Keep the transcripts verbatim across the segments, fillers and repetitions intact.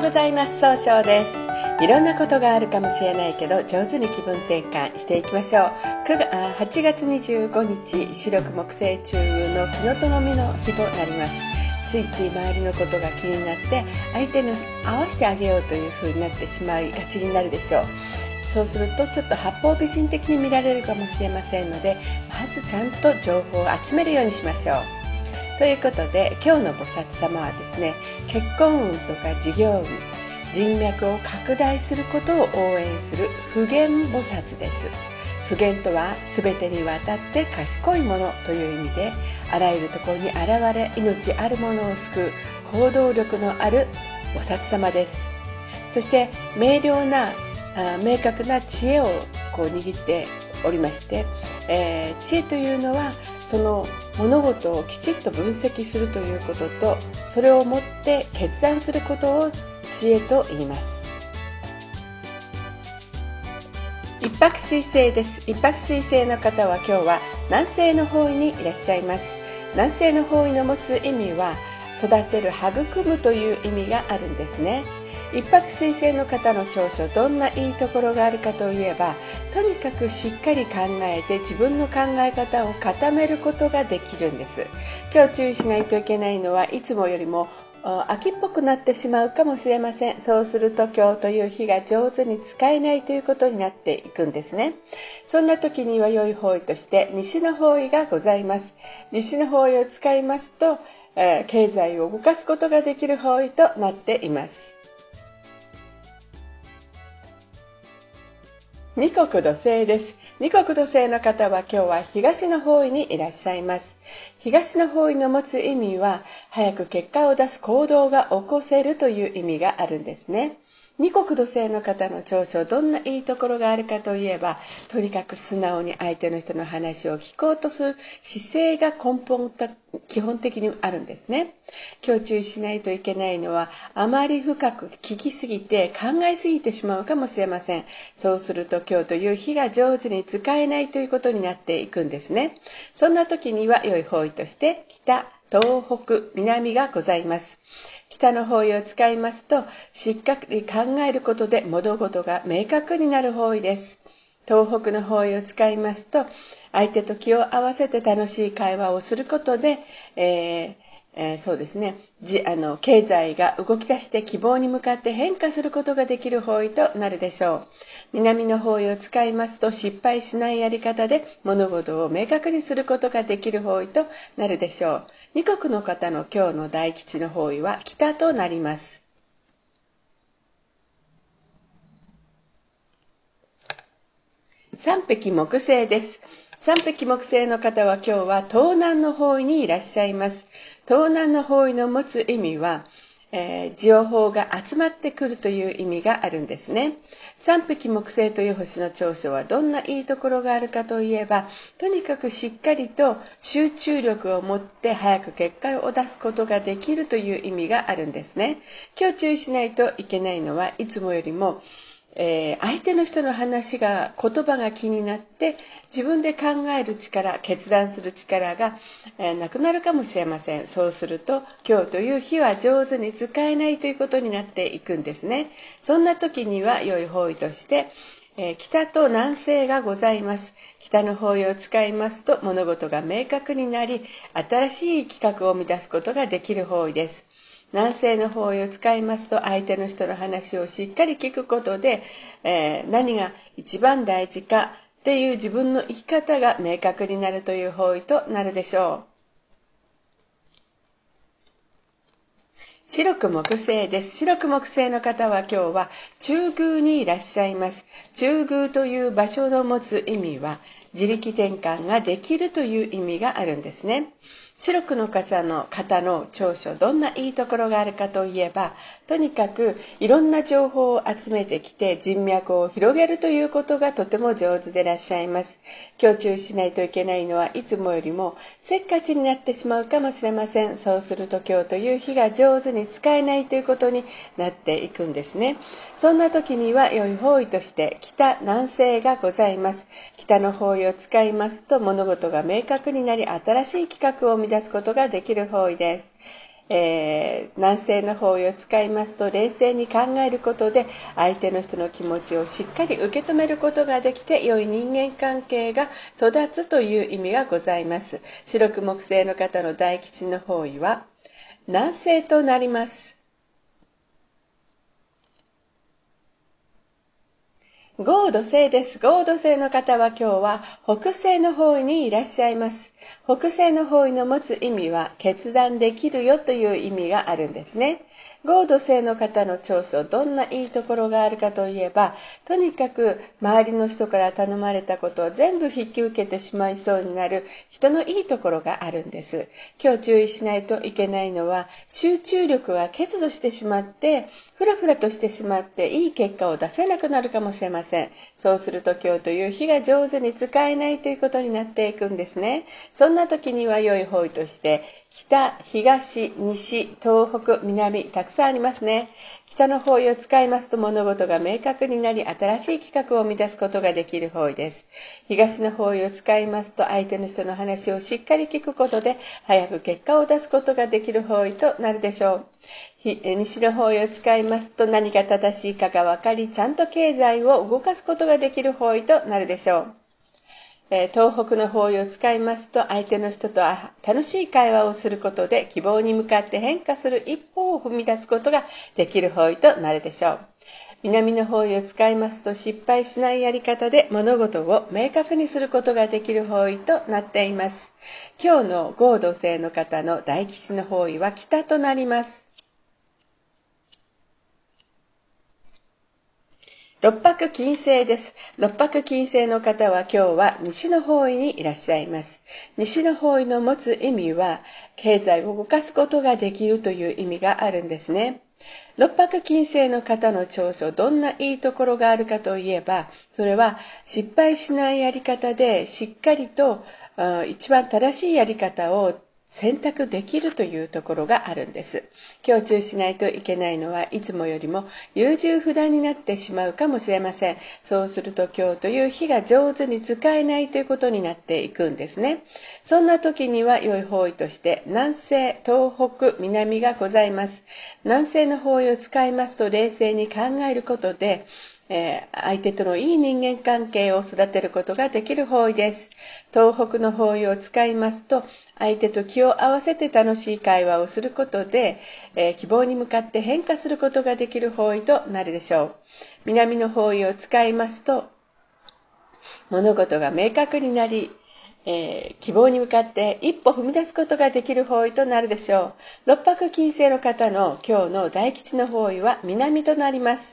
ございます。総称です。いろんなことがあるかもしれないけど上手に気分転換していきましょう。はちがつにじゅうごにち、四緑木星中の木のとの実の日となります。ついつい周りのことが気になって相手に合わせてあげようという風になってしまいがちになるでしょう。そうするとちょっと八方美人的に見られるかもしれませんので、まずちゃんと情報を集めるようにしましょう。ということで今日の菩薩様はですね、結婚運とか事業運、人脈を拡大することを応援する普賢菩薩です。普賢とは全てにわたって賢いものという意味で、あらゆるところに現れ命あるものを救う行動力のある菩薩様です。そして明瞭なあ明確な知恵をこう握っておりまして、えー、知恵というのはその物事をきちっと分析するということと、それをもって決断することを知恵と言います。一泊水星です。一泊水星の方は今日は南西の方位にいらっしゃいます。南西の方位の持つ意味は育てる、育むという意味があるんですね。一泊水星の方の長所、どんないいところがあるかといえば、とにかくしっかり考えて自分の考え方を固めることができるんです。今日注意しないといけないのは、いつもよりも秋っぽくなってしまうかもしれません。そうすると今日という日が上手に使えないということになっていくんですね。そんな時には良い方位として西の方位がございます。西の方位を使いますと、えー、経済を動かすことができる方位となっています。二国土星です。二国土星の方は今日は東の方位にいらっしゃいます。東の方位の持つ意味は、早く結果を出す行動が起こせるという意味があるんですね。二国土星の方の長所、どんないいところがあるかといえば、とにかく素直に相手の人の話を聞こうとする姿勢が根本的基本的にあるんですね。今日注意しないといけないのは、あまり深く聞きすぎて考えすぎてしまうかもしれません。そうすると今日という日が上手に使えないということになっていくんですね。そんな時には良い方位として北、東北、南がございます。北の方位を使いますと、しっかり考えることで物事が明確になる方位です。東北の方位を使いますと、相手と気を合わせて楽しい会話をすることで、えーえー、そうですねじあの経済が動き出して希望に向かって変化することができる方位となるでしょう。南の方位を使いますと、失敗しないやり方で物事を明確にすることができる方位となるでしょう。二国の方の今日の大吉の方位は北となります。三匹木星です。三匹木星の方は今日は東南の方位にいらっしゃいます。東南の方位の持つ意味は、えー、情報が集まってくるという意味があるんですね。三匹木星という星の長所はどんないいところがあるかといえば、とにかくしっかりと集中力を持って早く結果を出すことができるという意味があるんですね。今日注意しないといけないのは、いつもよりもえー、相手の人の話が言葉が気になって自分で考える力、決断する力が、えー、なくなるかもしれません。そうすると今日という日は上手に使えないということになっていくんですね。そんな時には良い方位として、えー、北と南西がございます。北の方位を使いますと物事が明確になり、新しい企画を生み出すことができる方位です。南西の方位を使いますと、相手の人の話をしっかり聞くことで、えー、何が一番大事かっていう自分の生き方が明確になるという方位となるでしょう。白く木星です。白く木星の方は今日は中宮にいらっしゃいます。中宮という場所の持つ意味は、自力転換ができるという意味があるんですね。白くの方の方の長所、どんないいところがあるかといえば、とにかくいろんな情報を集めてきて人脈を広げるということがとても上手でいらっしゃいます。今日注意しないといけないのは、いつもよりもせっかちになってしまうかもしれません。そうすると今日という日が上手に使えないということになっていくんですね。そんな時には良い方位として北、南西がございます。北の方位を使いますと物事が明確になり、新しい企画を生み出すことができる方位です。 えー、南西の方位を使いますと、冷静に考えることで相手の人の気持ちをしっかり受け止めることができて、良い人間関係が育つという意味がございます。白く木星の方の大吉の方位は南西となります。合土星です。合土星の方は今日は北西の方位にいらっしゃいます。北西の方位の持つ意味は決断できるよという意味があるんですね。合土星の方の長所、どんないいところがあるかといえば、とにかく周りの人から頼まれたことを全部引き受けてしまいそうになる人のいいところがあるんです。今日注意しないといけないのは、集中力が欠如してしまってふらふらとしてしまっていい結果を出せなくなるかもしれません。そうすると今日という日が上手に使えないということになっていくんですね。そんな時には良い方位として北、東、西、東北、南、たくさんありますね。北の方位を使いますと物事が明確になり、新しい企画を生み出すことができる方位です。東の方位を使いますと、相手の人の話をしっかり聞くことで早く結果を出すことができる方位となるでしょう。西の方位を使いますと、何が正しいかが分かり、ちゃんと経済を動かすことができる方位となるでしょう。東北の方位を使いますと、相手の人と楽しい会話をすることで希望に向かって変化する一歩を踏み出すことができる方位となるでしょう。南の方位を使いますと、失敗しないやり方で物事を明確にすることができる方位となっています。今日の合土星の方の大吉の方位は北となります。六白金星です。六白金星の方は今日は西の方位にいらっしゃいます。西の方位の持つ意味は、経済を動かすことができるという意味があるんですね。六白金星の方の長所、どんないいところがあるかといえば、それは失敗しないやり方でしっかりと一番正しいやり方を選択できるというところがあるんです。今日注意しないといけないのは、いつもよりも優柔不断になってしまうかもしれません。そうすると今日という日が上手に使えないということになっていくんですね。そんな時には良い方位として南西、東北、南がございます。南西の方位を使いますと、冷静に考えることでえー、相手とのいい人間関係を育てることができる方位です。東北の方位を使いますと、相手と気を合わせて楽しい会話をすることで、えー、希望に向かって変化することができる方位となるでしょう。南の方位を使いますと、物事が明確になり、えー、希望に向かって一歩踏み出すことができる方位となるでしょう。六白金星の方の今日の大吉の方位は南となります。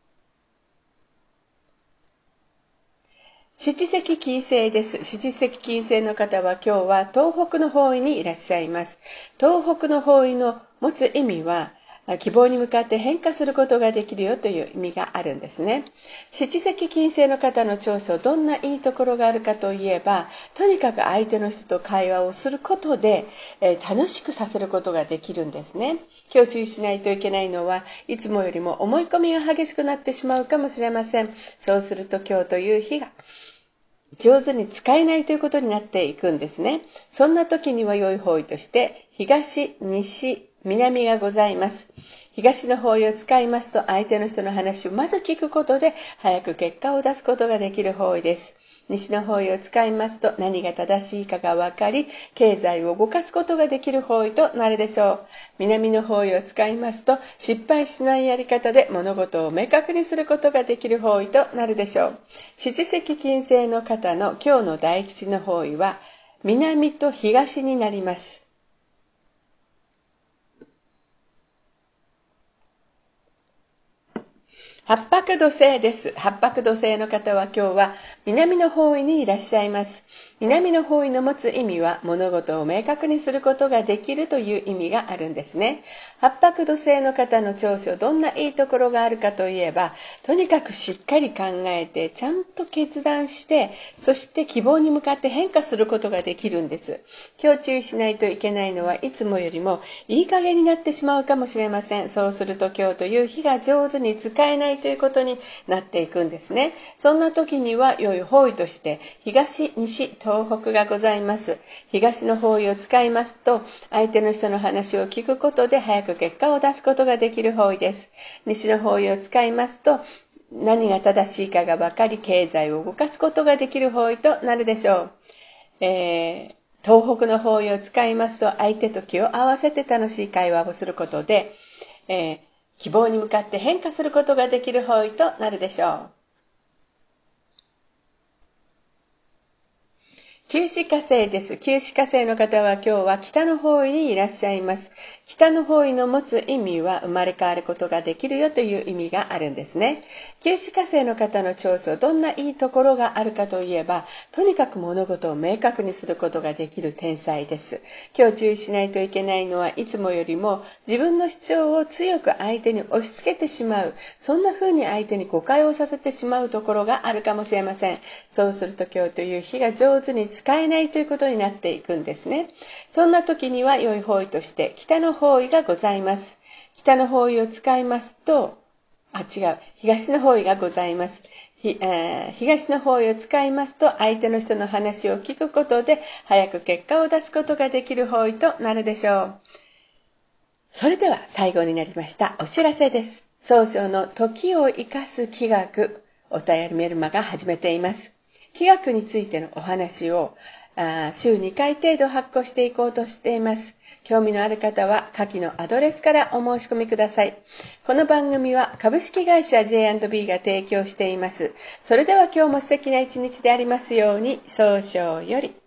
七石金星です。七石金星の方は今日は東北の方位にいらっしゃいます。東北の方位の持つ意味は、希望に向かって変化することができるよという意味があるんですね。七石金星の方の長所、どんないいところがあるかといえば、とにかく相手の人と会話をすることで、えー、楽しくさせることができるんですね。今日注意しないといけないのは、いつもよりも思い込みが激しくなってしまうかもしれません。そうすると今日という日が上手に使えないということになっていくんですね。そんな時には良い方位として東、西、南がございます。東の方位を使いますと、相手の人の話をまず聞くことで早く結果を出すことができる方位です。西の方位を使いますと、何が正しいかが分かり、経済を動かすことができる方位となるでしょう。南の方位を使いますと、失敗しないやり方で物事を明確にすることができる方位となるでしょう。七石金星の方の今日の大吉の方位は南と東になります。八白土星です。八白土星の方は今日は南の方位にいらっしゃいます。南の方位の持つ意味は、物事を明確にすることができるという意味があるんですね。八白土星の方の長所、どんないいところがあるかといえば、とにかくしっかり考えてちゃんと決断して、そして希望に向かって変化することができるんです。今日注意しないといけないのは、いつもよりもいい加減になってしまうかもしれません。そうすると今日という日が上手に使えないということになっていくんですね。そんな時には良い方位として東、西、東北がございます。東の方位を使いますと、相手の人の話を聞くことで早く結果を出すことができる方位です。西の方位を使いますと、何が正しいかが分かり、経済を動かすことができる方位となるでしょう。えー、東北の方位を使いますと、相手と気を合わせて楽しい会話をすることで、えー、希望に向かって変化することができる方位となるでしょう。九死火星です。九死火星の方は今日は北の方位にいらっしゃいます。北の方位の持つ意味は生まれ変わることができるよという意味があるんですね。九死火星の方の長所、どんないいところがあるかといえば、とにかく物事を明確にすることができる天才です。今日注意しないといけないのは、いつもよりも自分の主張を強く相手に押し付けてしまう、そんな風に相手に誤解をさせてしまうところがあるかもしれません。そうすると今日という日が上手に使えないということになっていくんですね。そんな時には良い方位として北の方位がございます。北の方位を使いますと、あ、違う、東の方位がございます。ひえー、東の方位を使いますと、相手の人の話を聞くことで早く結果を出すことができる方位となるでしょう。それでは最後になりました。お知らせです。早々の時を生かす気学、お便りメルマガ始めています。気学についてのお話をあ週にかい程度発行していこうとしています。興味のある方は下記のアドレスからお申し込みください。この番組は株式会社 ジェイアンドビー が提供しています。それでは今日も素敵な一日でありますように、早々より。